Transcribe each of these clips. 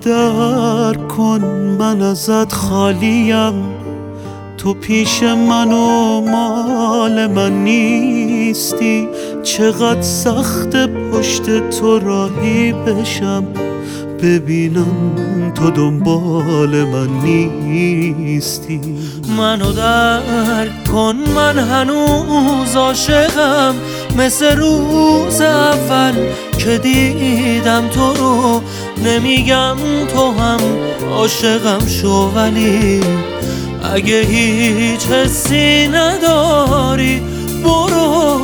درک کن من ازت خالیم، تو پیش من و مال من نیستی. چقدر سخت پشت تو راهی بشم، ببینم تو دنبال من نیستی. منو درک کن من هنوز عاشقم، مثل روز اول که دیدم تو رو. نمیگم تو هم عاشقم شو، ولی اگه هیچ حسی نداری برو.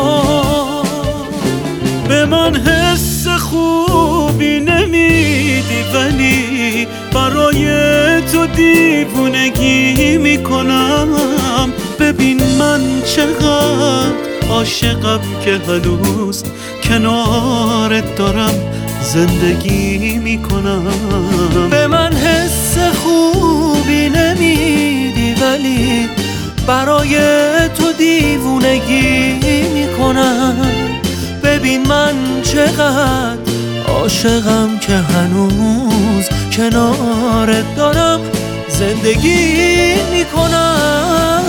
به من حس خوبی نمیدی، ولی برای تو دیوونگی میکنم. ببین من چقدر عاشقم که هنوز کنارت دارم زندگی میکنم. به من حس خوبی نمیدی، ولی برای تو دیوونگی میکنم. ببین من چقدر عاشقم که هنوز کنارت دارم زندگی میکنم.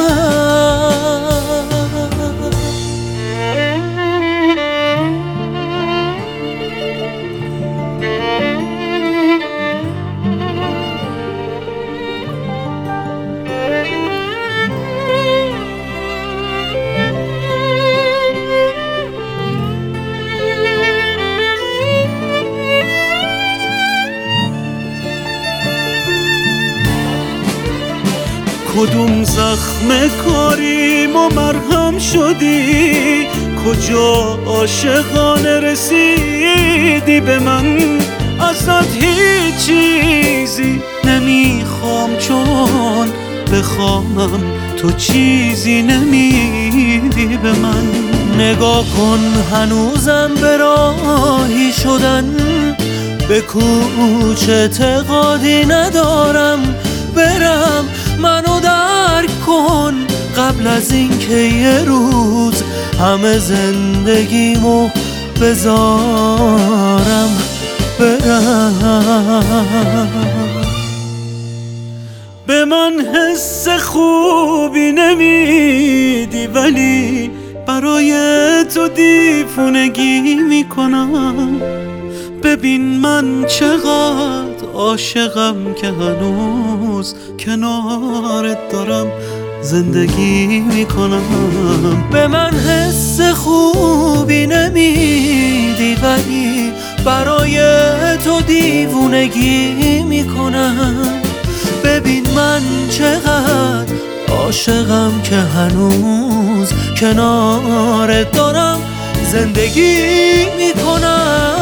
کدوم زخم کاریم و مرهم شدی، کجا عاشقانه رسیدی به من. ازت هیچ چیزی نمیخوام، چون بخوامم تو چیزی نمیدی به من. نگاه کن هنوزم به راهی شدن، به کوچه اعتقادی ندارم برم. منو درک کن قبل از اینکه یه روز همه زندگیمو بذارم برم. به من حس خوبی نمیدی، ولی برای تو دیوونگی میکنم. ببین من چقدر عاشقم که هنوز کنارت دارم زندگی میکنم. به من حس خوبی نمیدی، ولی برای تو دیوونگی میکنم. ببین من چقدر عاشقم که هنوز کنارت دارم زندگی میکنم.